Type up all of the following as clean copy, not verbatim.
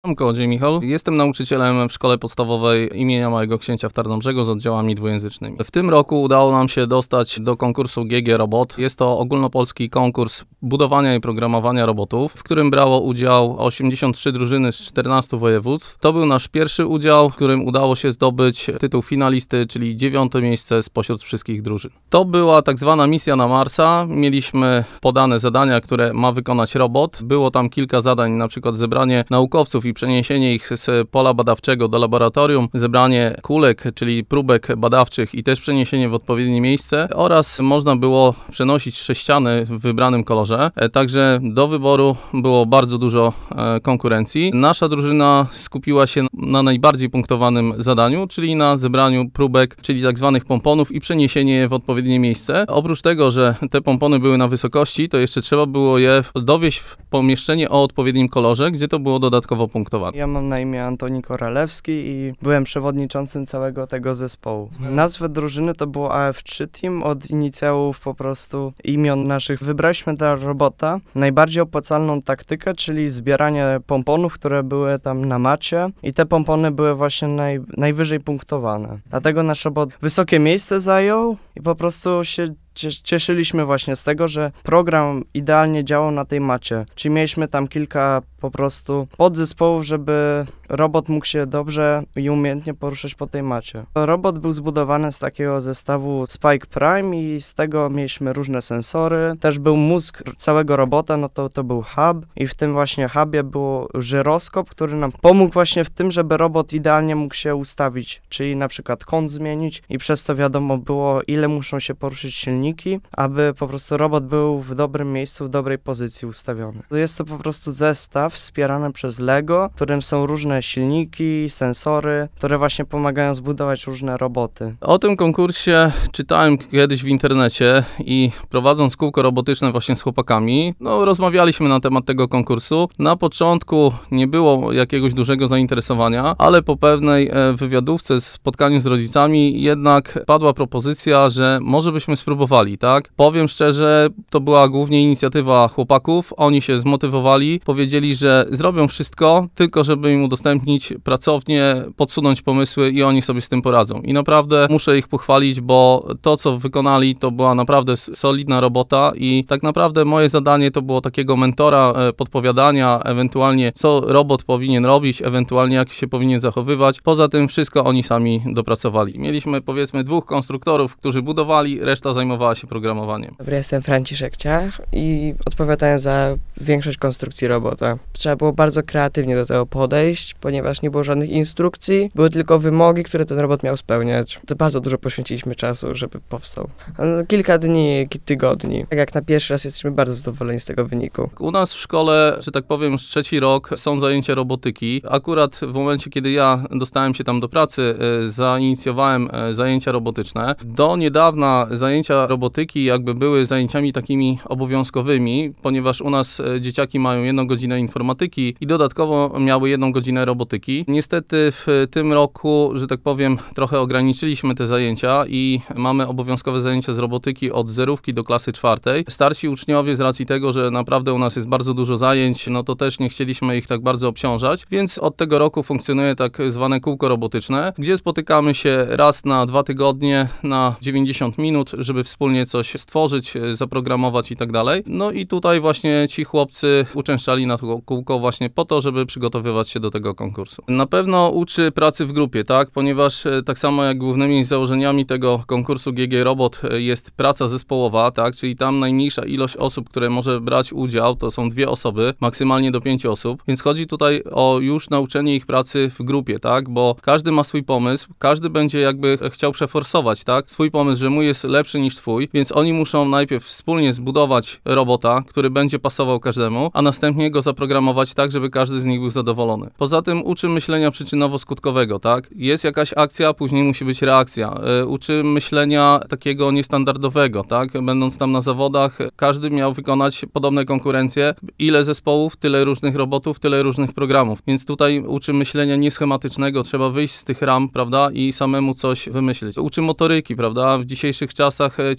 Kołodziej Michał. Jestem nauczycielem w szkole podstawowej imienia Małego Księcia w Tarnobrzegu z oddziałami dwujęzycznymi. W tym roku udało nam się dostać do konkursu GG Robot. Jest to ogólnopolski konkurs budowania i programowania robotów, w którym brało udział 83 drużyny z 14 województw. To był nasz pierwszy udział, w którym udało się zdobyć tytuł finalisty, czyli 9. miejsce spośród wszystkich drużyn. To była tak zwana misja na Marsa. Mieliśmy podane zadania, które ma wykonać robot. Było tam kilka zadań, na przykład zebranie naukowców i przeniesienie ich z pola badawczego do laboratorium, zebranie kulek, czyli próbek badawczych i też przeniesienie w odpowiednie miejsce oraz można było przenosić sześciany w wybranym kolorze. Także do wyboru było bardzo dużo konkurencji. Nasza drużyna skupiła się na najbardziej punktowanym zadaniu, czyli na zebraniu próbek, czyli tak zwanych pomponów i przeniesienie je w odpowiednie miejsce. Oprócz tego, że te pompony były na wysokości, to jeszcze trzeba było je dowieźć w pomieszczenie o odpowiednim kolorze, gdzie to było dodatkowo punktowane. Ja mam na imię Antoni Koralewski i byłem przewodniczącym całego tego zespołu. Nazwę drużyny to było AF3 Team, od inicjałów po prostu imion naszych. Wybraliśmy dla robota najbardziej opłacalną taktykę, czyli zbieranie pomponów, które były tam na macie i te pompony były właśnie najwyżej punktowane. Dlatego nasz robot wysokie miejsce zajął i po prostu się cieszyliśmy właśnie z tego, że program idealnie działał na tej macie. Czyli mieliśmy tam kilka po prostu podzespołów, żeby robot mógł się dobrze i umiejętnie poruszać po tej macie. Robot był zbudowany z takiego zestawu Spike Prime i z tego mieliśmy różne sensory. Też był mózg całego robota, no to był hub i w tym właśnie hubie był żyroskop, który nam pomógł właśnie w tym, żeby robot idealnie mógł się ustawić, czyli na przykład kąt zmienić i przez to wiadomo było, ile muszą się poruszyć silniki, aby po prostu robot był w dobrym miejscu, w dobrej pozycji ustawiony. Jest to po prostu zestaw wspierany przez Lego, w którym są różne silniki, sensory, które właśnie pomagają zbudować różne roboty. O tym konkursie czytałem kiedyś w internecie i prowadząc kółko robotyczne właśnie z chłopakami, rozmawialiśmy na temat tego konkursu. Na początku nie było jakiegoś dużego zainteresowania, ale po pewnej wywiadówce, spotkaniu z rodzicami jednak padła propozycja, że może byśmy spróbowali, tak? Powiem szczerze, to była głównie inicjatywa chłopaków. Oni się zmotywowali, powiedzieli, że zrobią wszystko, tylko żeby im udostępnić pracownię, podsunąć pomysły i oni sobie z tym poradzą. I naprawdę muszę ich pochwalić, bo to, co wykonali, to była naprawdę solidna robota i tak naprawdę moje zadanie to było takiego mentora, podpowiadania, ewentualnie co robot powinien robić, ewentualnie jak się powinien zachowywać. Poza tym wszystko oni sami dopracowali. Mieliśmy powiedzmy 2 konstruktorów, którzy budowali, reszta zajmowała się programowaniem. Dobry, jestem Franciszek Ciach i odpowiadałem za większość konstrukcji robota. Trzeba było bardzo kreatywnie do tego podejść, ponieważ nie było żadnych instrukcji, były tylko wymogi, które ten robot miał spełniać. To bardzo dużo poświęciliśmy czasu, żeby powstał. Kilka dni, tygodni. Tak jak na pierwszy raz jesteśmy bardzo zadowoleni z tego wyniku. U nas w szkole, że tak powiem, już 3. rok są zajęcia robotyki. Akurat w momencie, kiedy ja dostałem się tam do pracy, zainicjowałem zajęcia robotyczne. Do niedawna zajęcia robotyki jakby były zajęciami takimi obowiązkowymi, ponieważ u nas dzieciaki mają 1 godzinę informatyki i dodatkowo miały 1 godzinę robotyki. Niestety w tym roku, że tak powiem, trochę ograniczyliśmy te zajęcia i mamy obowiązkowe zajęcia z robotyki od 0 do klasy 4. Starsi uczniowie z racji tego, że naprawdę u nas jest bardzo dużo zajęć, to też nie chcieliśmy ich tak bardzo obciążać, więc od tego roku funkcjonuje tak zwane kółko robotyczne, gdzie spotykamy się raz na 2 tygodnie na 90 minut, żeby wspólnie coś stworzyć, zaprogramować i tak dalej. I tutaj właśnie ci chłopcy uczęszczali na to kółko właśnie po to, żeby przygotowywać się do tego konkursu. Na pewno uczy pracy w grupie, tak? Ponieważ tak samo jak głównymi założeniami tego konkursu GG Robot jest praca zespołowa, tak? Czyli tam najmniejsza ilość osób, które może brać udział, to są 2 osoby, maksymalnie do 5 osób, więc chodzi tutaj o już nauczenie ich pracy w grupie, tak? Bo każdy ma swój pomysł, każdy będzie jakby chciał przeforsować, tak? Swój pomysł, że mój jest lepszy niż twój, więc oni muszą najpierw wspólnie zbudować robota, który będzie pasował każdemu, a następnie go zaprogramować tak, żeby każdy z nich był zadowolony. Poza tym uczy myślenia przyczynowo-skutkowego, tak? Jest jakaś akcja, później musi być reakcja. Uczy myślenia takiego niestandardowego, tak? Będąc tam na zawodach, każdy miał wykonać podobne konkurencje. Ile zespołów, tyle różnych robotów, tyle różnych programów. Więc tutaj uczy myślenia nieschematycznego, trzeba wyjść z tych ram, prawda? I samemu coś wymyślić. Uczy motoryki, prawda? W dzisiejszych czasach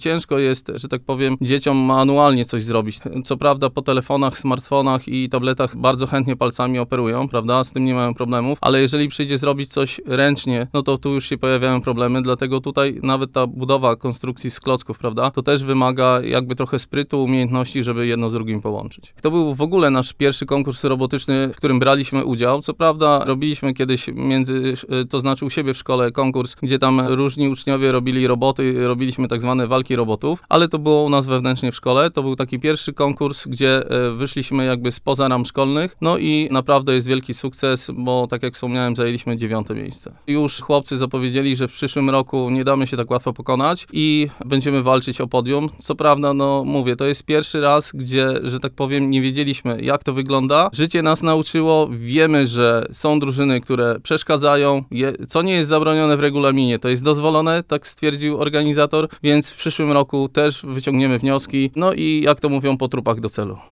ciężko jest, że tak powiem, dzieciom manualnie coś zrobić. Co prawda po telefonach, smartfonach i tabletach bardzo chętnie palcami operują, prawda? Z tym nie mają problemów, ale jeżeli przyjdzie zrobić coś ręcznie, no to tu już się pojawiają problemy, dlatego tutaj nawet ta budowa konstrukcji z klocków, prawda? To też wymaga jakby trochę sprytu, umiejętności, żeby jedno z drugim połączyć. To był w ogóle nasz pierwszy konkurs robotyczny, w którym braliśmy udział. Co prawda robiliśmy kiedyś to znaczy u siebie w szkole konkurs, gdzie tam różni uczniowie robili roboty, robiliśmy tak zwane walki robotów, ale to było u nas wewnętrznie w szkole. To był taki pierwszy konkurs, gdzie wyszliśmy jakby spoza ram szkolnych, no i naprawdę jest wielki sukces, bo tak jak wspomniałem, zajęliśmy 9. miejsce. Już chłopcy zapowiedzieli, że w przyszłym roku nie damy się tak łatwo pokonać i będziemy walczyć o podium. Co prawda, no mówię, to jest pierwszy raz, gdzie, że tak powiem, nie wiedzieliśmy, jak to wygląda. Życie nas nauczyło, wiemy, że są drużyny, które przeszkadzają, co nie jest zabronione w regulaminie, to jest dozwolone, tak stwierdził organizator, więc w przyszłym roku też wyciągniemy wnioski, no i jak to mówią, po trupach do celu.